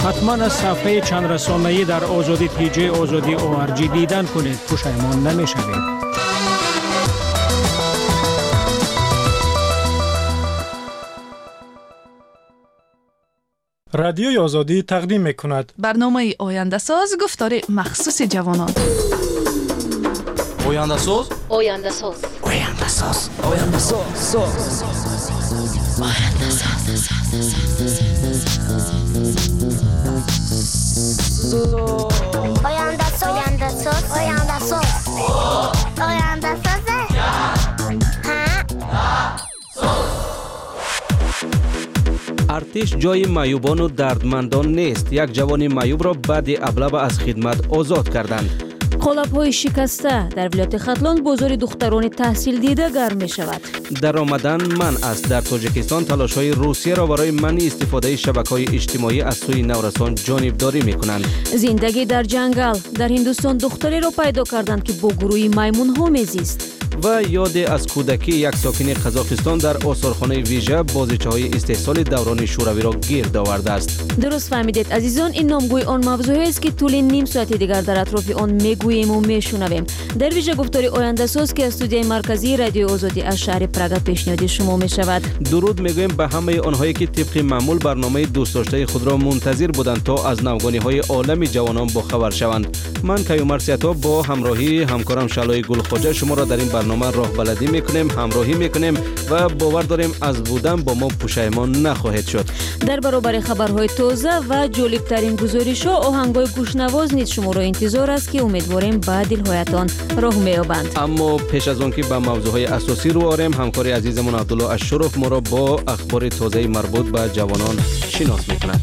حتما از صفحه چند رسانه‌ای در آزادی تیجی آزادی ORG دیدن کنید. پشیمان نمی‌شوید. رادیوی آزادی تقدیم می‌کند برنامه آینده ساز گفتار مخصوص جوانان. آینده ساز آینده ساز آینده ساز آینده ساز آینده ساز آینده ساز آینده ساز آینده ساز ارتش جای معیوبان و دردمندان نیست. یک جوان معیوب را بعد ابله‌ها از خدمت آزاد کردند. قالب‌های شکسته در ولایت ختلان بازار دختران تحصیل دیده گرم می شود. درآمدن منع است. در تاجیکستان تلاش‌های روسیه را برای منع استفاده شبکه‌های اجتماعی از سوی نورسان جانبداری می‌کنند. زندگی در جنگل. در هندوستان دختری را پیدا کردند که با گروهی میمون‌ها میزیست. و یاد از کودکی یک ساکن قزاقستان در آثارخانه ویژه بازیچه‌های استحصال دوران شوروی را گرد آورده است. درست فهمیدید عزیزان، این نامگوی آن موضوعی است که طول نیم ساعت دیگر در اطراف آن میگوییم و میشنویم. در ویژه گفتار آینده ساز که از استودیوی مرکزی رادیو آزادی از شهر پراگ پیشنهاد شما می شود. درود میگویم به همه آنهایی که طبق معمول برنامه دوست داشته خود را منتظر بودند تا از نوگانی‌های عالم جوانان با خبر شوند. من کیومرث سیاتا با همراهی همکارم شلای گلخواجه شما را در این برنامه راه بلدی میکنیم، همراهی میکنیم و باور داریم از بودن با ما پشیمان نخواهید شد. در برابر خبرهای تازه و جالب ترین گزارش‌ها آهنگ‌های گوشنواز نیز شما را انتظار است که امیدواریم به دل‌هایتان راه می‌یابند. اما پیش از آن که به موضوعهای اساسی رو آریم، همکار عزیزمون عبدالله اشرف ما را با اخبار تازه مربوط به جوانان شناس میکند.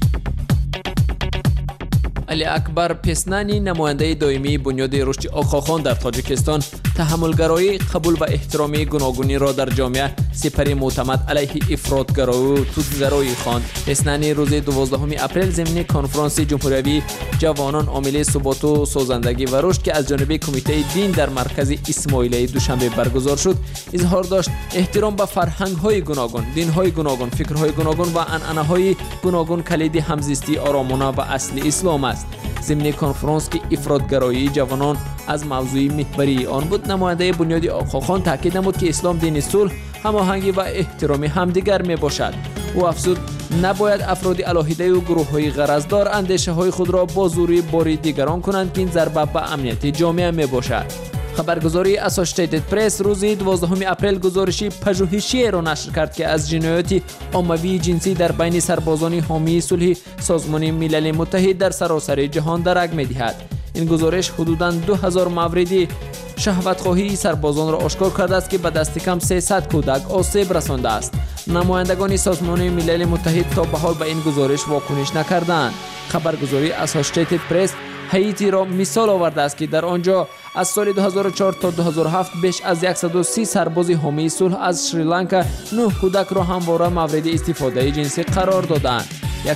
علی اکبر پسنانی نماینده دائمی بنیاد رشد آقاخان در تاجیکستان تحملگرایی، قبول و احترام گوناگونی را در جامعه سپری معتمد علیه افراطگرایی و توطئه‌گرایی خواند. پسنانی روز 12 اپریل ضمن کنفرانس جمهوری جوانان عامل ثبات و سازندگی و رشد که از جانب کمیته دین در مرکز اسماعیلیه دوشنبه برگزار شد، اظهار داشت احترام به فرهنگ‌های گوناگون، دین‌های گوناگون، فکرهای گوناگون و عنعنه‌های گوناگون کلید همزیستی آرامانه و اصل اسلام است. ضمن کنفرانس که افراطگرایی جوانان از موضوع محوری آن بود، نماینده بنیاد آقاخان تاکید نمود که اسلام دین صلح، هماهنگی و احترام همدیگر می باشد. او افزود نباید افراد علاهیده و گروه‌های غرضدار اندیشه‌های خود را با زوری باری دیگران کنند که این ضربه به امنیت جامعه می باشد. خبرگزاری اسوسییتد پرس روز 12 اپریل گزارشی پژوهشی را نشر کرد که از جنایات عمومی جنسی در بین سربازان حامی صلح سازمان ملل متحد در سراسر جهان درک می‌دهد. این گزارش حدوداً 2000 مورد شهوت‌خواهی سربازان را آشکار کرده است که به دست کم 300 کودک آسیب رسانده است. نمایندگان سازمان ملل متحد تا به حال به این گزارش واکنش نکردند. خبرگزاری اسوسییتد پرس هایتی را مثال آورده است که در آنجا از سال 2004 تا 2007 بیش از 130 سرباز حامی صلح از شریلانکا 9 کودک را همواره مورد استفاده جنسی قرار دادند.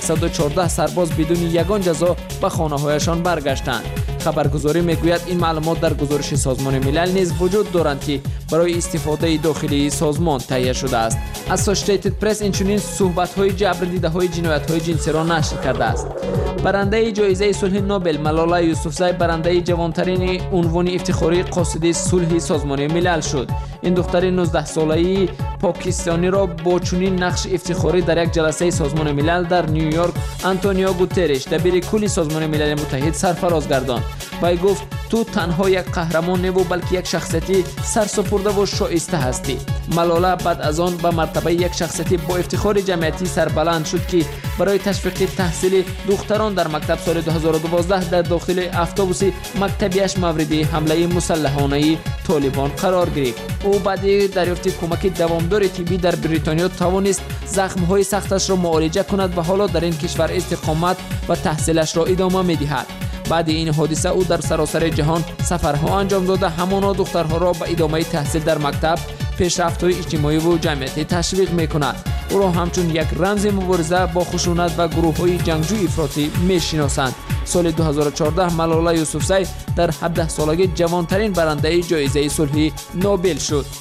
114 سرباز بدون یگان جزا به خانه‌هایشان برگشتند. خبرگزاری میگوید این معلومات در گزارش سازمان ملل نیز وجود دارند که برای استفاده داخلی سازمان تهیه شده است. اسوسییتد پرس اینچنین صحبت‌های جبر دیده‌های جنایت‌های جنسی را نشر کرده است. برنده جایزه صلح نوبل ملالا یوسفزای برنده جوانترین عنوان افتخاری قاصد صلح سازمان ملل شد. این دختر 19 ساله‌ای پاکستانی را با چنین نقش افتخاری در یک جلسه سازمان ملل در نیویورک آنتونیو گوترش دبیر کل سازمان ملل متحد سرفراز گرداند. وی گفت تو تنها یک قهرمان نبود بلکه یک شخصیت سرسپرده و شایسته هستی. ملالا بعد از آن به مرتبه یک شخصیت با افتخار جمعیتی سربلند شد که برای تشویق تحصیل دختران در مکتب سال 2012 در داخل اتوبوس مکتبیش مورد حمله مسلحانه طالبان قرار گرفت. او بعد دریافت کمک دوامدار طبی در بریتانیا توانست زخم‌های سختش را معالجه کند و حالا در این کشور استقامت و تحصیلش را ادامه می‌دهد. بعد این حادثه او در سراسر جهان سفرها انجام داده همانا دخترها را به ادامه تحصیل در مکتب، پیشرفت‌های اجتماعی و جمعیتی تشویق می‌کند. او را همچون یک رمز مبارزه با خشونت و گروه‌های جنگجوی افراطی می‌شناسند. سال 2014 ملالا یوسفزای در 17 سالگی جوانترین برنده جایزه صلح نوبل شد.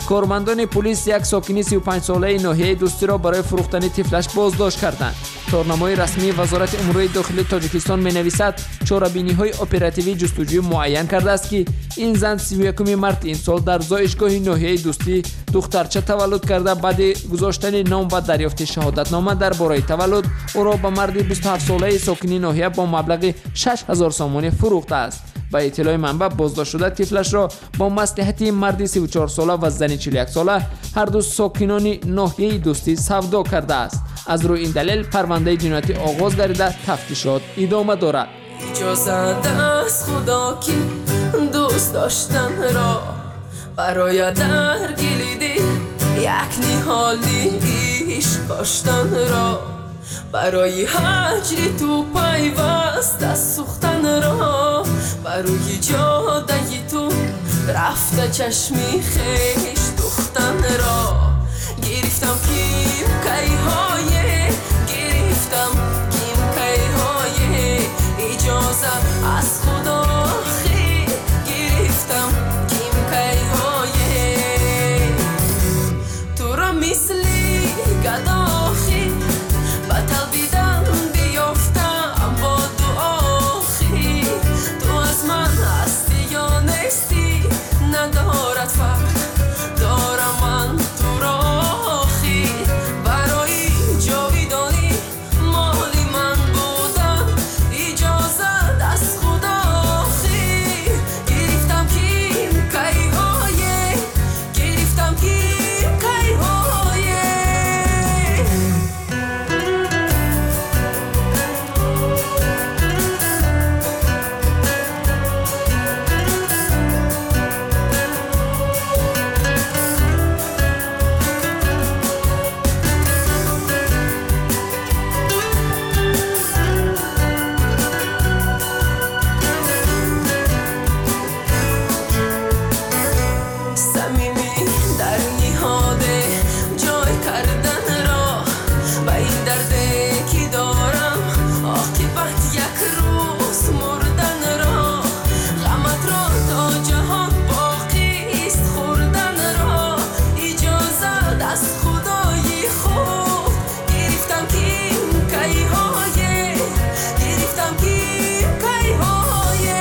کارمندان پلیس یک ساکن 35 ساله ناحیه دوستی را برای فروختن طفلش بازداشت کردند. تورنمای رسمی وزارت امور داخلی تاجیکستان می‌نویسد چاره‌بینی‌های اپراتیوی جستجو معین کرده است که این زن 31 مارس این سال در زایشگاه ناحیه دوستی دخترچه تولد کرده. بعد گذاشتن نام و دریافت شهادتنامه درباره تولد او را به مرد 27 ساله ساکن ناحیه با مبلغ 6000 سومانی فروخته است. با اطلاع منبع بازداشت شده طفلش را با مصلحت مرد 34 ساله و زن 41 ساله هر دو ساکنان ناحیه دوستی سودا کرده است. از روی این دلیل پرونده جنایتی آغاز گردیده تفتیشات ادامه دارد. اجازه از خدا که دوست داشتن را برای در گلیدی یک نهالی عشق کاشتن را برای هجری تو پیوست از سوختن را برای جاده تو رفته چشمی خیش دختن را گرفتم کیم کی های گرفتم کیم کی های اجازه از خدا خی گرفتم کیم کی های تو را مثلی گداخی بطل بیدم بیافتم با دعاخی تو از من هستی یا نیستی ندارد فرق دارم من تو را آخی برای جاویدانی مالی من بودم اجازت از خدا آخی گرفتم کیم کی های گرفتم کیم کی های صمیمی در نهاده جای کردن را و این درده که دارم عاقبت یک روز مردن را غمت را تا جهان باقی است خوردن را اجازت از خدای خود گرفتم کیم کی های گرفتم کیم کی های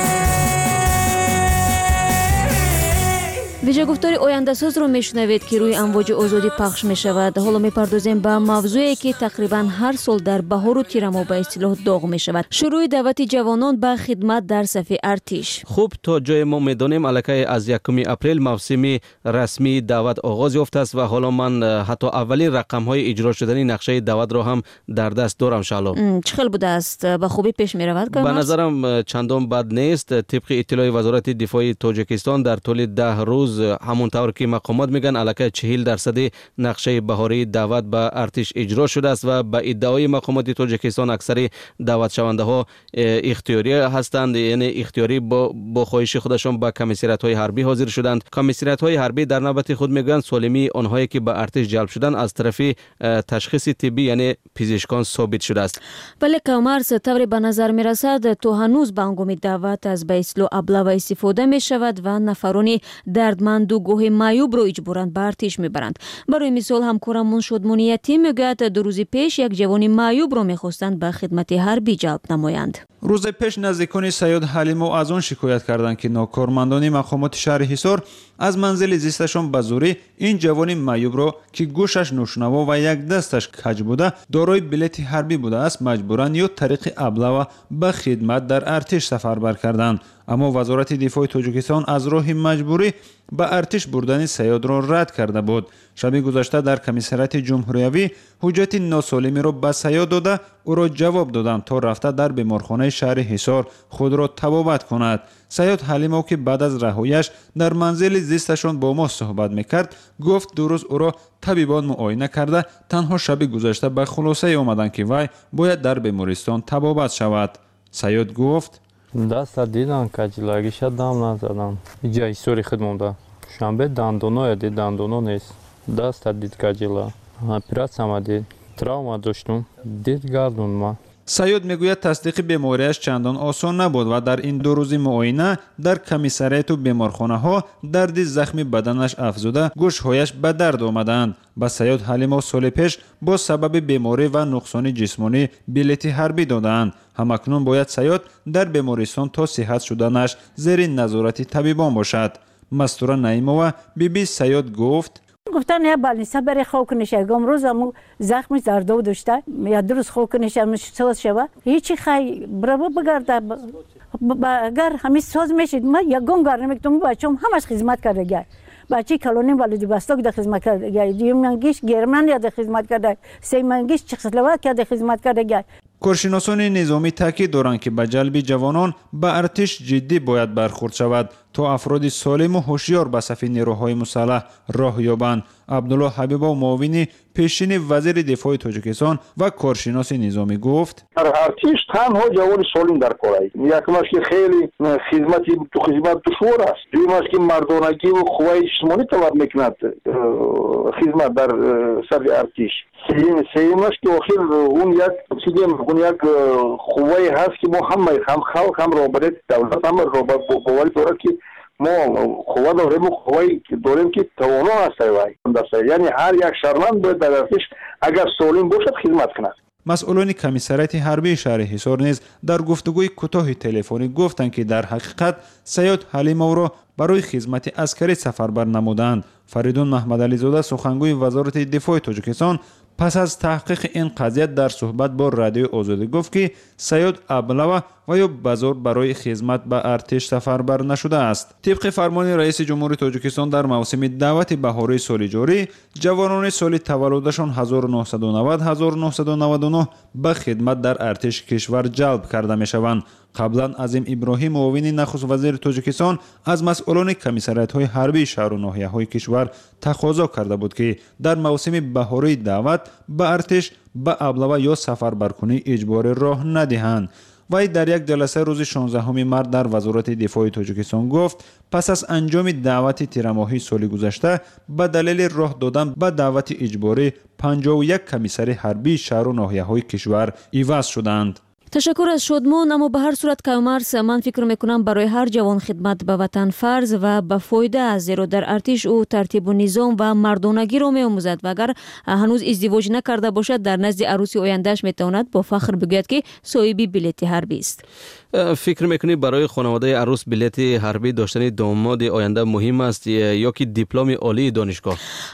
ویژه گفتار آینده‌ساز رو میشنوید که روی امواج آزادی پخش میشود. حالا میپردازیم به موضوعی که تقریبا هر سال در بهار و تیر ماه به اصطلاح داغ میشود. شروع دعوت جوانان به خدمت در صف ارتش. خوب تا جای ما میدانیم الکی از 1 اپریل موسم رسمی دعوت آغاز یافته است و حالا من حتی اولی رقم های اجرا شدنی نقشه دعوت را هم در دست دارم. شالو چه خیلی بوده است؟ به خوبی پیش میرود؟ به نظرم چندان بد نیست. طبق اطلاع وزارت دفاع تاجیکستان در طول 10 روز همونطور که مقامات میگن الکی 40% نقشه بهاری دعوت به ارتش اجرا شده است و به ادعای مقامات تاجیکستان اکثر دعوت شونده ها اختیاری هستند، یعنی اختیاری با خواهش خودشان به کمیسریت های حربی حاضر شدند. کمیسریت های حربی در نوبت خود میگن سالمی آنهایی که به ارتش جلب شدن از طرف تشخیص طبی یعنی پزشکان ثابت شده است. ولی کامرس طوری به نظر میرسد تو هنوز به هنگام دعوت از به اصطلاح ابله و استفاده می شود و نفران دردمند و گوه معیوب رو اجباراً به ارتش میبرند. برای مثال همکارمون شادمانیتی میگوید 2 روز پیش یک جوان معیوب رو میخواستند به خدمت حربی جلب نمایند. روز پیش نزدیکان سید حلیمو از آن شکایت کردند که ناکارمندان مقامات شهر حصار از منزل زیستشان به زوری این جوان معیوب را که گوشش ناشنوا و یک دستش کج بوده دارای بلیط حربی بوده است مجبورن یا طریق ابله و به خدمت در ارتش سفربر کردند. اما وزارت دفاع تاجیکستان از راه مجبوری به ارتش بردن سیاد را رد کرده بود. شب گذشته در کمیسریت جمهوریوی حجت ناسالمی را به سیاد داده او را جواب دادند تا رفته در بیمارخانه شهر حصار خود را تبابت کند. سیاد حلیمو که بعد از رهاییش در منزل زیستشان با ما صحبت میکرد گفت 2 روز او را طبیبان معاینه کرده تنها شب گذشته به خلاصه آمدند که وی باید در بیمارستان تبابت شود. سیاد گفت دست دیدن کجلاگیش دام نزدن اینجا ایسوری خدمونده شنبه دندونو دید دندونو نیست دست دید کجلا اپراسیون دید تراوما داشتم دید گردون ما. سیاد میگوید تصدیق بیماریش چندان آسان نبود و در این 2 روزی معاینه در کمیسریات و بیمارخانه ها درد زخمی بدنش افزوده گوشهایش به درد آمدند. با سیاد حلیمو سال پیش با سبب بیماری و نقصان جسمانی بلیط حربی دادند. همکنون باید سیاد در بیمارستان تا صحت شدنش زیر نظارت طبیبان باشد. مستوره نعیمова بیبی سیاد گفت گفتن نه بالنسا برای خواب کنشه امروز هم زخم زردو داشته یا درست خواب کنشه ساز شوه هیچی خی برای بگرده اگر همین ساز میشید ما یگان گار نمیکنم بچه‌م همش خدمت کرده بچه کلونی والدیبستان در خدمت کرده دیمانگیش گرمنیا در خدمت کرده سیمانگیش چکسلواکیا در خدمت کرده. کارشناسان نظامی تاکید دارند که به جلب جوانان به ارتش جدی باید برخورد شود تا افراد سالم و هوشیار به صف نیروهای مسلح راه یابند. عبدالله حبیبا معاون پیشین وزیر دفاع تاجیکستان و کارشناس نظامی گفت ارتش تنها جوان سالم در کار است. یکمش که خیلی خدمت دشوار است، دومش که مردانگی و قوه اجتماعی طلب میکند خدمت در سر ارتش. سیمش که آخر اون یک قوه هست که ما هم خلق هم رابطه دولت هم رابطه باوری داره که ما قوه داریم و قوه داریم که توانا هست. یعنی هر یک شهروند باید در ارتش اگر سالم باشد خدمت کند. مسئولان کمیسریات حربی شهر حصار نیز در گفتگوی کوتاه تلفنی گفتند که در حقیقت سیاد حلیمو را برای خدمت عسکری سفربر نمودند. فریدون محمدعلی زاده سخنگوی وزارت دفاع تاجیکستان پس از تحقیق این قضیه در صحبت با رادیو آزادی گفت که سیاد ابلوا و یا بزرگ برای خدمت به ارتش سفربر نشده است. طبق فرمان رئیس جمهور تاجیکستان در موسم دعوت بهاری سال جاری جوانان سال تولدشان 1990-1999 به خدمت در ارتش کشور جلب کرده می شوند. قبلا عظیم ابراهیم معاون نخست وزیر تاجیکستان از مسئولان کمیسریات های حربی شهر و ناحیه های کشور تقاضا کرده بود که در موسم بهاری دعوت به ارتش به ابلوا یا سفربرکنی اجباری راه ندهند. وی در یک جلسه روز 16 مارس در وزارت دفاع تاجیکستان گفت پس از انجام دعوت تیرماهی سال گذشته به دلیل راه دادن به دعوت اجباری 51 کمیسر حربی شهر و ناحیه های کشور عوض شدند. تشکر از شادمان. اما به هر صورت کامرس من فکر میکنم برای هر جوان خدمت به وطن فرض و به فایده است، زیرا در ارتش او ترتیب و نظام و مردانگی را میآموزد و اگر هنوز ازدواج نکرده باشد در نزد عروسی آیندهش میتواند با فخر بگوید که صاحب بلیط حربی است. فکر میکنی برای خانواده عروس بلیط حربی داشتن داماد آینده مهم است یا که دیپلم عالی دانشگاه؟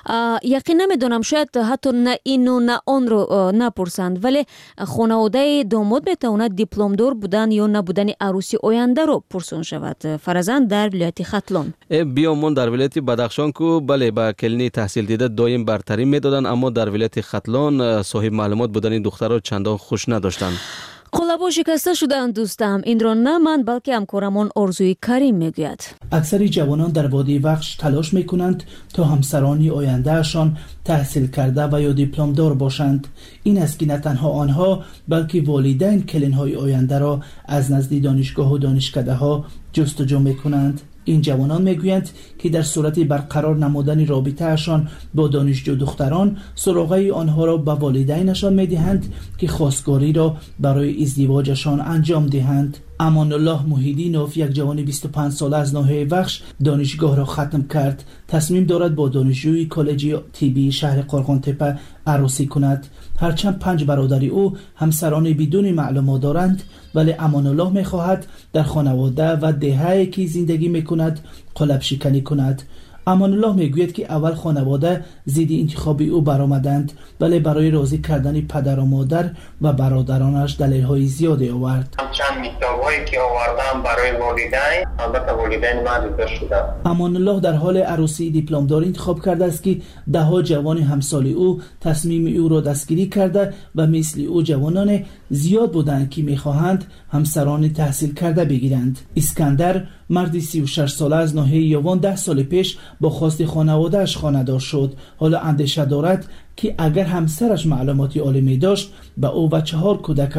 یقین نمیدونم، شاید حتی نه این و نه آن رو نپرسند، ولی خانواده داماد میتواند دیپلم دار بودن یا نبودن عروسی آینده رو پرسون شود، فرضاً در ولایت ختلان. بیامون در ولایت بدخشان کو بله با کلینی تحصیل دیده دایم برتری میدادن، اما در ولایت ختلان صاحب معلومات بودن دخترها چندان خوش نداشتند. قلابا شکسته شدند دوستم. این را نه من بلکه همکارمان آرزوی کریم میگوید. اکثر جوانان در وادی وخش تلاش میکنند تا همسرانی آیندهشان تحصیل کرده و یا دیپلم دار باشند. این است که نه تنها آنها بلکه والدین کلین‌های آینده را از نزد دانشگاه و دانشکده ها جستجو میکنند. این جوانان میگویند که در صورت برقرار نمودن رابطه‌شان با دانشجو دختران سراغه آنها را به والدینشان میدهند که خواستگاری را برای ازدواجشان انجام دهند. امان الله محیدینوف، یک جوان 25 ساله از ناحیه وخش، دانشگاه را ختم کرد. تصمیم دارد با دانشجوی کالج طبی شهر قرغانتپه عروسی کند. هرچند 5 برادر او همسران بدون معلومات دارند، ولی امان الله میخواهد در خانواده و دهه‌ای که زندگی میکند قلب شکنی کند. امان الله میگوید که اول خانواده ضد انتخاب او برآمدند، ولی برای راضی کردن پدر و مادر و برادرانش دلایل زیادی آورد. چند میتابایی که آوردم برای والدین، البته والدین معذور شدند. امان الله در حال عروسی دیپلمدار انتخاب کرده است که دهها جوان همسال او تصمیم او را دستگیری کرده و مثل او جوانان زیاد بودند که میخواهند همسران تحصیل کرده بگیرند. اسکندر، مردی 36 ساله از ناحیه یوان، 10 سال پیش با خواست خانواده‌اش خانه‌دار شد. حالا اندیشه دارد که اگر همسرش معلوماتی عالی می داشت به او و 4 کودکش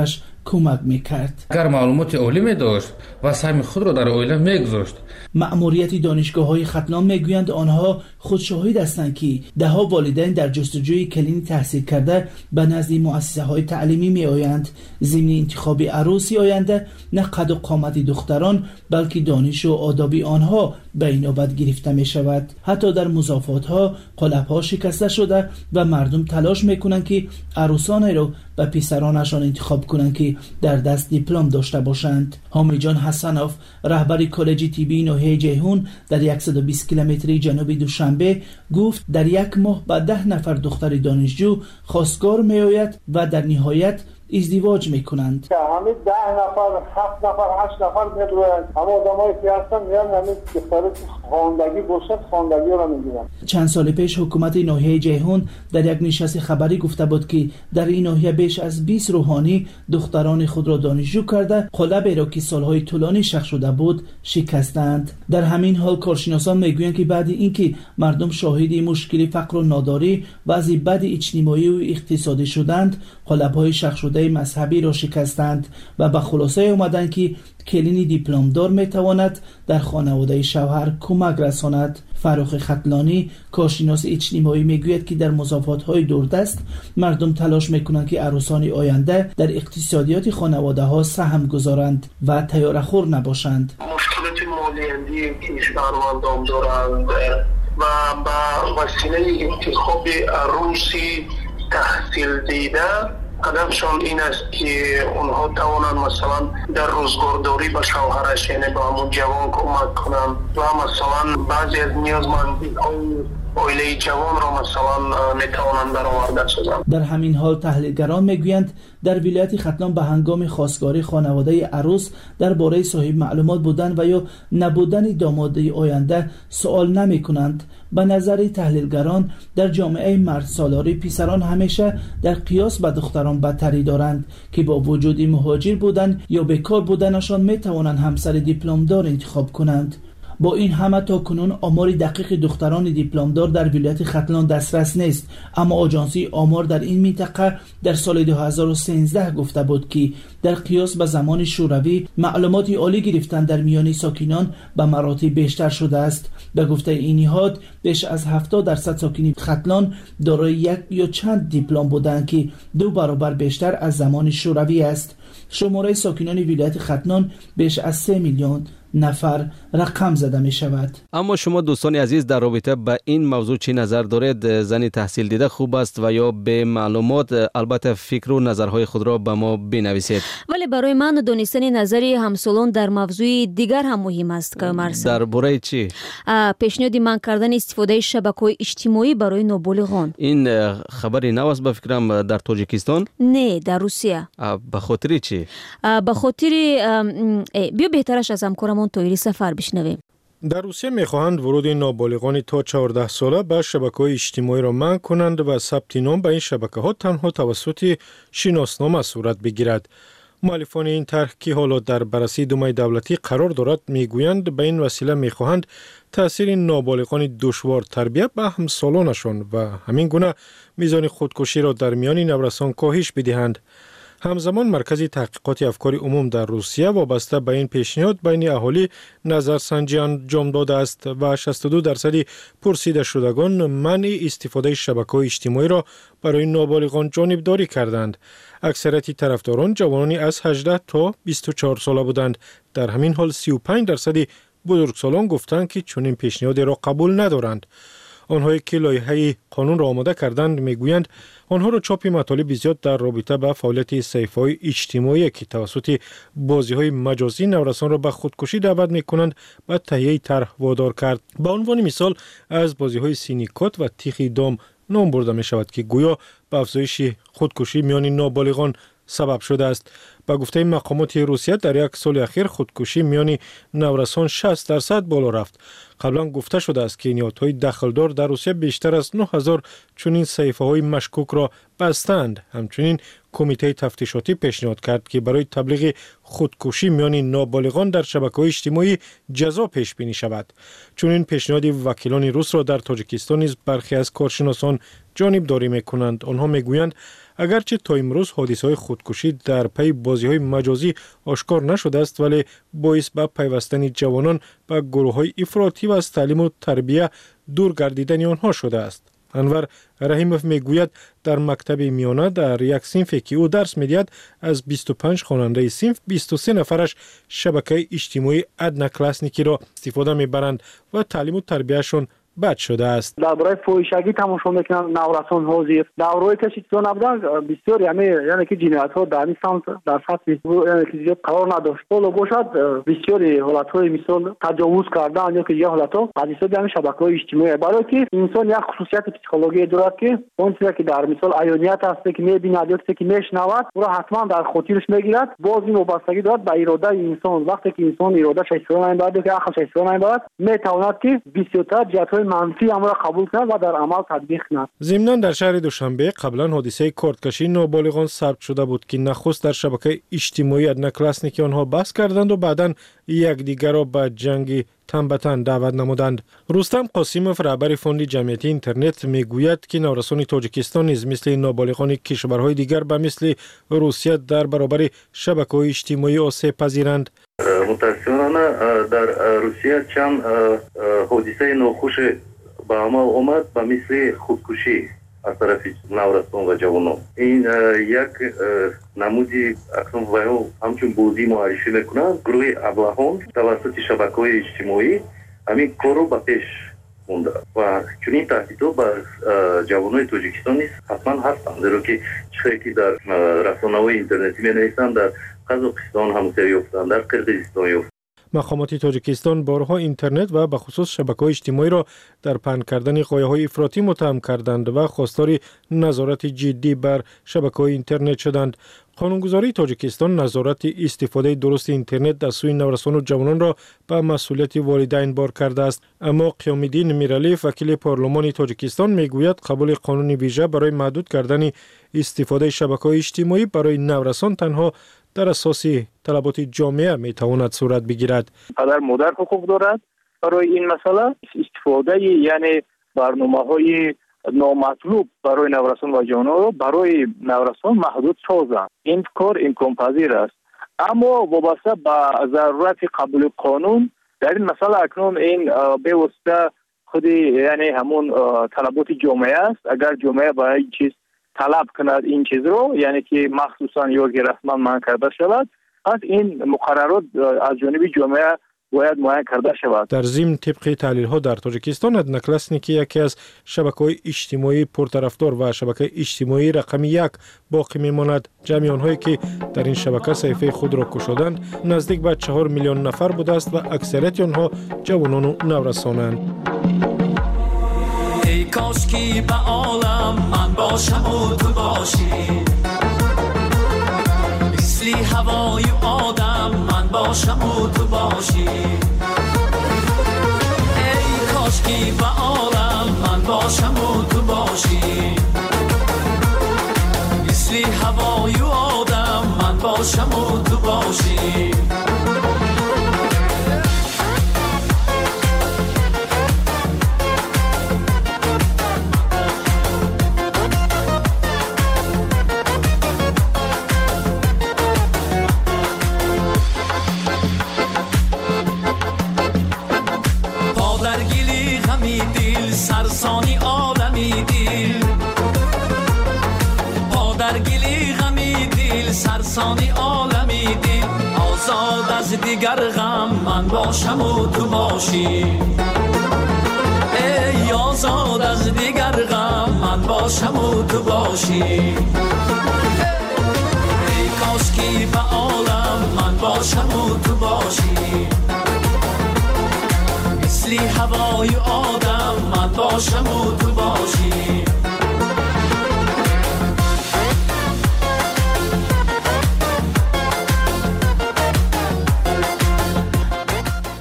کمک میکرد. اگر معلومات عالی می‌داشت و سهم خود را در عائله می‌گذاشت. مأموریت دانشگاه‌های ختلان میگویند آنها خود شاهد هستند که ده‌ها والدین در جستجوی کلینی تحصیل کرده به نزد مؤسسه‌های تعلیمی میآیند. ضمن انتخاب عروسی آینده نه قد و قامت دختران بلکه دانش و آداب آنها به اینابت گرفته می شود. حتی در مضافات‌ها قالب‌ها شکسته شده و مردم تلاش میکنند که عروسانی را به پسرانشان انتخاب کنند که در دست دیپلم داشته باشند. حامد جان حسنوف رهبر کالج طبی ناحیه جیهون در 120 کیلومتری جنوب دوشنبه گفت در یک ماه به 10 نفر دختر دانشجو خواستگار می آید و در نهایت ازدواج میکنند. همین 10 نفر 7 نفر 8 نفر میدونن اما آدمایی که هستن میان همین دختر خواندگی باشد خواندگی را میگیرن. چند سال پیش حکومت ناحیه جیهون در یک نشست خبری گفته بود که در این ناحیه بیش از 20 روحانی دختران خود را دانشجو کرده قالبی را که سالهای طولانی شق شده بود شکستند. در همین حال کارشناسان میگویند که بعد اینکه مردم شاهد مشکل فقر و ناداری و از بد اجتماعی و اقتصادی شدند قالب‌های شق شده مذهبی را شکستند و به خلاصه آمدند که کلینی دیپلمدار میتواند در خانواده شوهر کمک رساند. فروخ ختلانی کارشناس اجتماعی میگوید که در مضافات‌های دوردست مردم تلاش میکنند که عروسان آینده در اقتصادیات خانواده ها سهم گذارند و تیاره‌خور نباشند. مشکلات مالیاتی که شهروندان دارند و با وسیله انتخاب عروسی تحصیل دیده هدفشان این است که اونها توانند مثلا در روزگارداری به شوهرش یعنی به همون جوان کمک کنند و مثلا بعضی از نیازمندی‌های عائله جوان را مثلا میتوانند برآورده سازند. در همین حال تحلیلگران میگویند در ولایت ختلان به هنگام خواستگاری خانواده عروس درباره صاحب معلومات بودن و یا نبودن داماد آینده سوال نمی کنند. به نظر تحلیلگران در جامعه مرد سالاری پسران همیشه در قیاس به دختران برتری دارند که با وجود مهاجر بودن یا بیکار بودنشان می توانند همسر دیپلمدار انتخاب کنند. با این همه تا کنون آمار دقیق دختران دیپلمدار در ولایت ختلان دسترس نیست، اما آژانسی آمار در این منطقه در سال 2013 گفته بود که در قیاس به زمان شوروی معلومات عالی گرفتن در میان ساکنان به مراتب بیشتر شده است. به گفته این نهاد بیش از 70% ساکنین ختلان دارای یک یا چند دیپلم بودند که 2 برابر بیشتر از زمان شوروی است. شماره ساکنان ولایت ختلان بیش از 3 میلیون نفر رقم زده می شود. اما شما دوستان عزیز در رابطه با این موضوع چی نظر دارید؟ زن تحصیل دیده خوب است و یا به معلومات؟ البته فکر و نظرهای خود را به ما بنویسید. ولی برای من دانستن نظر همسالان در موضوع دیگر هم مهم است که مرسل. درباره چی؟ پیشنهاد من کردن استفاده شبکه‌های اجتماعی برای نابالغان. این خبری نو است به فکرم در تاجیکستان؟ نه، در روسیه. به خاطر چی؟ به خاطر بیا بهترش از همکارمون تویری سفر بشنویم. در روسیه میخواهند ورود نابالغان تا 14 ساله به شبکه‌های اجتماعی را منع کنند و ثبت نام به این شبکه‌ها تنها توسط شناسنامه صورت بگیرد. مؤلفان این طرح که حالا در بررسی دمای دولتی قرار دارد میگویند به این وسیله میخواهند تأثیر نابالغان دشوار تربیت به همسالانشان و همین گونه میزان خودکشی را در میان نوجوانان کاهش بدهند. همزمان مرکز تحقیقات افکار عموم در روسیه وابسته به این پیشنهاد بین اهالی نظرسنجی انجام داده است و 62% پرسیده شدگان منع استفاده شبکه‌های اجتماعی را برای نابالغان جانبداری کردند. اکثریت طرفداران جوانانی از 18 تا 24 ساله بودند. در همین حال 35% بزرگسالان گفتند که چنین پیشنهادی را قبول ندارند. آنهایی که لایحه قانون را آماده کردند میگویند آنها را چاپ مطالب زیاد در رابطه با فعالیت صحیفه‌های اجتماعی که توسط بازی‌های مجازی نوجوانان را به خودکشی دعوت می‌کنند و تهیه طرح وادار کرد. به عنوان مثال از بازی‌های سینیکات و تیغ دام نام برده می‌شود که گویا به افزایش خودکشی میان نابالغان سبب شده است. با گفته مقامات روسیه در یک سال اخیر خودکشی میان نوجوانان 60% بالا رفت. قبلا گفته شده است که نهادهای دخلدار در روسیه بیشتر از 9000 چنین صحیفه‌های مشکوک را بستند. همچنین کمیته تفتیشاتی پیشنهاد کرد که برای تبلیغ خودکشی میان نابالغان در شبکه‌های اجتماعی جزا پیش بینی شود. چنین پیشنهاد وکیلان روس را در تاجیکستان نیز برخی از کارشناسان جانبداری می‌کنند. آنها میگویند اگرچه تا امروز حادثه‌های خودکشی در پی بازی‌های مجازی آشکار نشده است، ولی باعث به پیوستن جوانان به گروه‌های افراطی و از تعلیم و تربیت دور گردیدن آنها شده است. انور رحیموف میگوید در مکتب میانه در یک صنفی که او درس میدهد از 25 خواننده صنف 23 نفرش شبکه اجتماعی ادناکلاسنیکی را استفاده میبرند و تعلیم و تربیتشون بد شده است. درباره فحشگی تماشا میکنن نورسان حاضر دورهایی که چیزا نبودن بسیار یعنی که جنایت ها در این سمت در سطح که زیاد قرار نداشت بالا باشد بسیاری حالت های مثال تجاوز کردن یا که یه حالت ها از این شبکه‌های اجتماعی برای که انسان یک خصوصیت پسیکولوژی دارد که اون چیزی که در مثال عیانیت هست که میبیند یا که میشنود او را حتما در خاطرش میگیرد. باز این وابستگی دارد به اراده انسان. وقتی که انسان ارادهش استفاده نمیبرد که عقلش استفاده نمیبرد میتواند که بسیارتر جهت‌های منفی امر قبول کند و در عمل تطبیق کند. ضمناً در شهر دوشنبه قبلا حادثه کارتکشی نابالغان ثبت شده بود که نخست در شبکه اجتماعی ادناکلاسنیکی آنها بحث کردند و بعداً یکدیگر را به جنگ تن به تن دعوت نمودند. رستم قاسموف رهبر فوند جمعیتی اینترنت میگوید که نورسان تاجیکستان نیز مثل نابالغان کشورهای دیگر به مثل روسیه در برابر شبکه‌های اجتماعی آسیب پذیرند. متاسفانه در روسیه چند حادثه ناخوش به عمل آمد به مثل خودکشی از طرف نورسان و جوانان. این یک نمودی اکنون ویو همچون بودی معرفی میکنند. گروه ابلهان توسط شبکه‌های اجتماعی همین کار رو به پیش مونده و چنین تهدیدها به جوانای تاجیکستان نیست حتما هستند، زیرا که چیزی که در رسانه‌های اینترنتی می‌نویسند در قزاقستان همسری یافتند، در قرقیزستان یافتند. مقامات تاجیکستان بارها اینترنت و به خصوص شبکه‌های اجتماعی را در پهن کردن غایه‌های افراطی متهم کردند و خواستار نظارت جدی بر شبکه‌های اینترنت شدند. قانونگذاری تاجیکستان نظارت استفاده درست اینترنت از سوی نورسان و جوانان را به مسئولیت والدین بار کرده است. اما قیام‌الدین میرعلی وکیل پارلمان تاجیکستان میگوید قبول قانون ویژه برای محدود کردن استفاده شبکه‌های اجتماعی برای نورسان تنها در اساس طلبات جامعه میتواند صورت بگیرد. پدر مادر حقوق دارد برای این مسئله استفاده یعنی برنامه‌های نامطلوب برای نورسان و جوانان را برای نورسان محدود سازند. این کار امکان پذیر است، اما وابسته به ضرورت قبول قانون در این مسئله اکنون این به واسطه خودی یعنی همون طلبات جامعه است. اگر جامعه برای این چیز طلب کند این چیز رو یعنی که مخصوصا یا که رسما معین کرده شود از این مقررات از جانب جامعه باید معین کرده شود. در ضمن طبق تحلیل‌ها در تاجیکستان ادناکلاسنیکی یکی از شبکه‌های اجتماعی پرطرفدار و شبکه اجتماعی رقم 1 باقی میماند. جمعی آنهایی که در این شبکه صفحه خود را گشودند نزدیک به 4 میلیون نفر بوده است و اکثریت آنها جوانان و نورسانند. ای کاش که به عالم من باشم و تو باشی، مثلی هوای آدم من باشم و تو باشی. ای کاش که به عالم من باشم و تو باشی، مثلی هوای آدم من باشم و تو باشی. سرسانی عالمی دل پادرگلی غمی دل سرسانی عالمی دل آزاد از دیگر غم من باشم و تو باشی. ای آزاد از دیگر غم من باشم و تو باشی. ای کاش که به عالم من باشم و تو باشی، مثلی هوای آدم من باشم و تو باشی.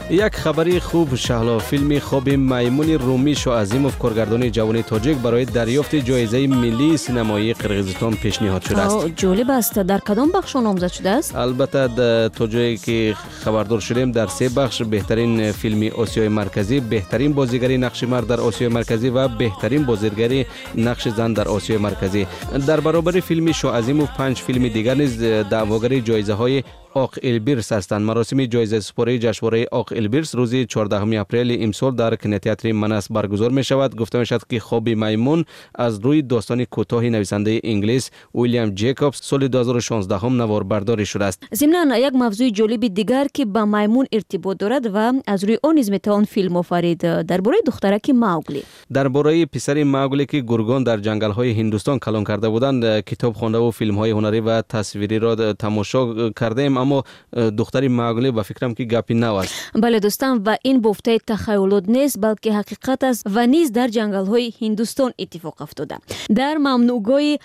یک خبری خوب شهلا فیلم خوب میمون رومی شو عظیموف کارگردان جوان تاجیک برای دریافت جایزه ملی سینمایی قرقیزستان پیشنهاد شده است. جالب است. در کدام بخش نامزد شده است؟ البته تا جایی که خبردار شدیم در 3 بخش: بهترین فیلم آسیای مرکزی، بهترین بازیگری نقش مرد در آسیای مرکزی و بهترین بازیگری نقش زن در آسیای مرکزی. در برابر فیلم شو عظیموف 5 فیلم دیگر نیز دعواگر جایزه های آق البرز هستند. مراسم جایزه سپاری جشنواره آق البرز روز 14 اپریل امسال در کینوتئاتر منس برگزار می شود. گفته می شود که خواب میمون از روی داستان کوتاه نویسنده انگلیس ویلیام جیکوبز سال 2016 نوار برداری شده است. ضمن یک موضوع جالب دیگر که با میمون ارتباط دارد و از روی آن نیز میتوان فیلم آفرید درباره دخترک ماوگلی. درباره پسر ماوگلی که گرگان در جنگل های هندوستان کلان کرده بودند کتاب خوانده و فیلم های هنری و تصویری را تماشا کردیم، اما دختری ماوگلی با فکرم که گپی نو است. بله دوستان، و این گفته تخیلات نیست بلکه حقیقت است و نیز در جنگل های هندوستان اتفاق افتاده. در ممنوعگاه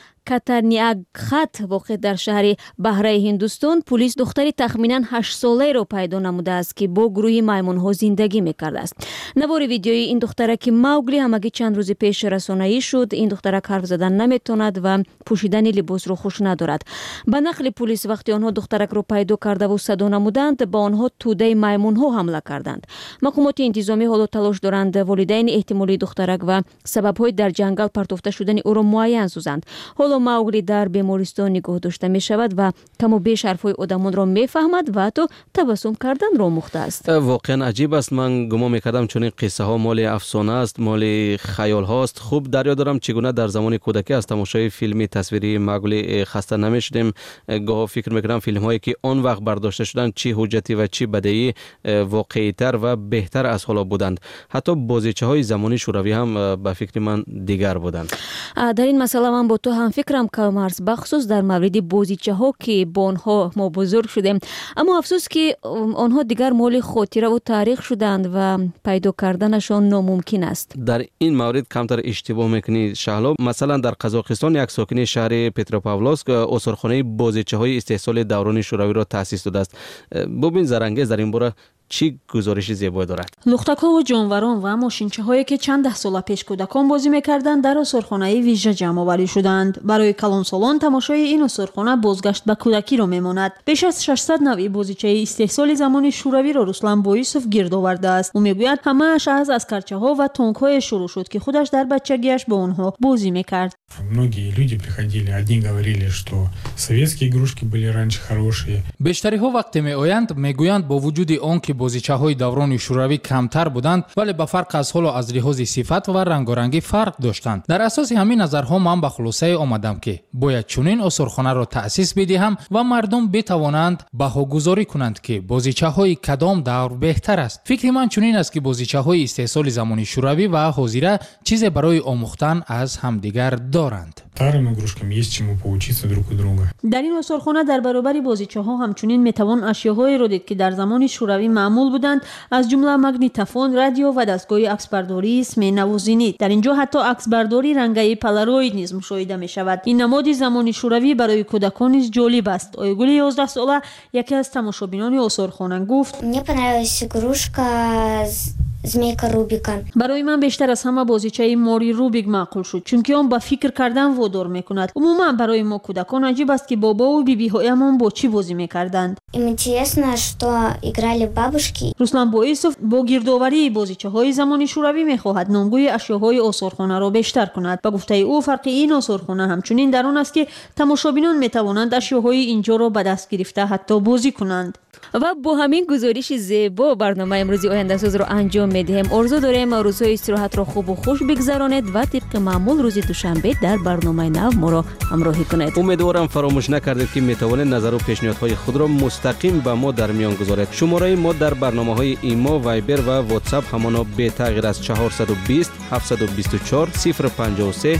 کاترنیاگخت واقع در شهر بحره هندوستان پلیس دختری تخمینا 8 ساله را پیدا نموده است که با گروه میمون ها زندگی میکرده است. نوار ویدیوی این دخترک ماوگلی همگی چند روز پیش رسانه‌ای شد. این دخترک حرف زدن نمیتواند و پوشیدن لباس را خوش ندارد. به نقل پلیس وقتی آنها دخترک را پیدا کرده و صدا نمودند، با آنها توده میمون ها حمله کردند. مقامات انتظامی حالا تلاش دارند والدین احتمالی دخترک و سبب‌های در جنگل پرتافته شدن او را معین سازند. ماوگلی در بیمارستان نگاه داشته می شود و کم و بیش حرفهای آدمان را می فهمد و حتی تبسم کردن را آموخته است. واقعا عجیب است. من گمان می کردم چون این قصه ها مال افسانه است، مال خیال هاست. خوب دریا دارم چگونه در زمان کودکی از تماشای فیلم تصویری ماوگلی خسته نمی شدیم. گاه فکر می کردم فیلم هایی که آن وقت برداشته شدند چی حجتی و چی بدیهی واقعی تر و بهتر از حالا بودند. حتی بازیچه های زمانی شوروی هم به فکر من دیگر بودند. در این مسئله من با تو هم فکرم کامرز، بخصوص در مورد بازیچه ها که با آنها ما بزرگ شدیم، اما افسوس که آنها دیگر مال خاطره و تاریخ شدند و پیدا کردنشان ناممکن است. در این مورد کمتر اشتباه میکنی شهلا. مثلا در قزاقستان یک ساکن شهر پتروپاولوسک آثارخانه بازیچه های استحصال دوران شوروی را تأسیس داده است. ببین زرنگز در این باره چی گزارش زیبایی دارد. لختک‌ها و جانوران و ماشینچه‌هایی که چند ده سال پیش کودکان بازی می‌کردند در آثارخانه ویژه جمع‌آوری شدند. برای کلانسالان تماشای این آثارخانه بازگشت به کودکی را می‌ماند. بیش از 600 نوع بازیچه استحصال زمان شوروی را رسلان بویسوف گرد آورده است. او میگوید همه‌اش از اسکرچه‌ها و تانک‌های شروع شد که خودش در بچگیش با آنها بازی می‌کرد. Многие люди приходили, одни говорили, что советские игрушки были раньше хорошие. بیشتری‌ها وقتی می‌آیند میگویند با وجود آن که بازیچه‌های دوران شوروی کمتر بودند ولی به فرق از حال از لحاظ صفت و رنگارنگی فرق داشتند. در اساس همین نظرها من به خلاصه آمدم که باید چنین آثارخانه را تأسیس بدهم و مردم بتوانند بهاگذاری کنند که بازیچه‌های کدام دور بهتر است. فکر من چنین است که بازیچه‌های استحصال زمان شوروی و حاضره چیز برای آموختن از همدیگر دارند. Старым игрушкам есть чему поучиться друг у друга. در این آثارخانه در برابر بازیچه‌ها همچنین میتوان اشیاهایی را دید که در زمان شوروی معمول بودند، از جمله مگنیتوفون، رادیو و دستگاه عکسبرداری اسم نوازینی. در اینجا حتی عکسبرداری رنگی پلاروید نیز مشاهده می شود. این نماد زمان شوروی برای کودکان نیز جالب است. آیگل 11 ساله یکی از تماشابینان آثارخانه گفت: Мне понравилась игрушка زمیکا روبیکان. برای من بیشتر از همه بازیچه ماری روبیک معقول شد، چون که آن با فکر کردن وادار میکند. عموما برای ما کودکان عجیب است که بابا و بیبی هایمان با چی بازی میکردند. Им интересно, что играли бабушки. رسلان بویسوف با گردآوری بازیچه های زمان شوروی میخواهد نامگوی اشیاهای آثارخانه را بیشتر کند. به گفته او فرق این آثارخانه همچنین در آن است که تماشابینان میتوانند اشیاهای اینجا را به دست گرفته حتی بازی کنند. و با همین گزارش زیبا برنامه امروزی آینده ساز رو انجام میدهیم. آرزو داریم روزهای استراحت را خوب و خوش بگذرانید و طبق معمول روز دوشنبه در برنامه نو ما را همراهی کنید. امیدوارم فراموش نکردید که میتوانید نظر و پیشنهادهای خود را مستقیم به ما در میان گذارید. شماره ما در برنامه‌های ایما، وایبر و واتساپ همانا بی تغییر از 420 724 053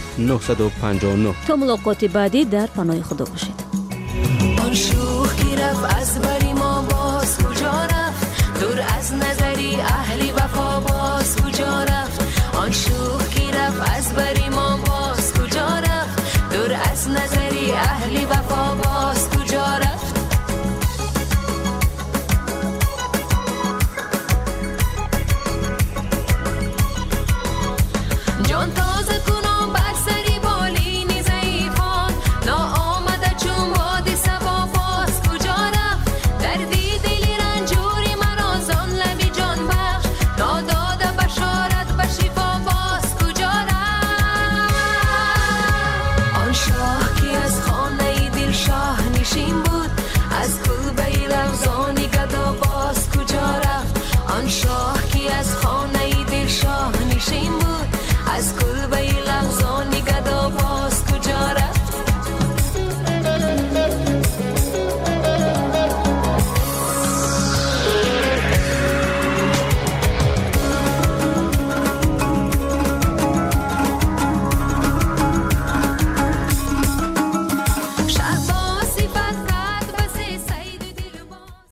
959. تا ملاقات بعدی در پناه خدا باشید. آن شوخ کی رفت از بری ما باز کجا رفت؟ دور از نظری اهلی وفا باز کجا رفت؟ آن شوخ کی رفت از بری ما باز کجا رفت؟ دور از نظری اهلی وفا باز کجا رفت؟ سازان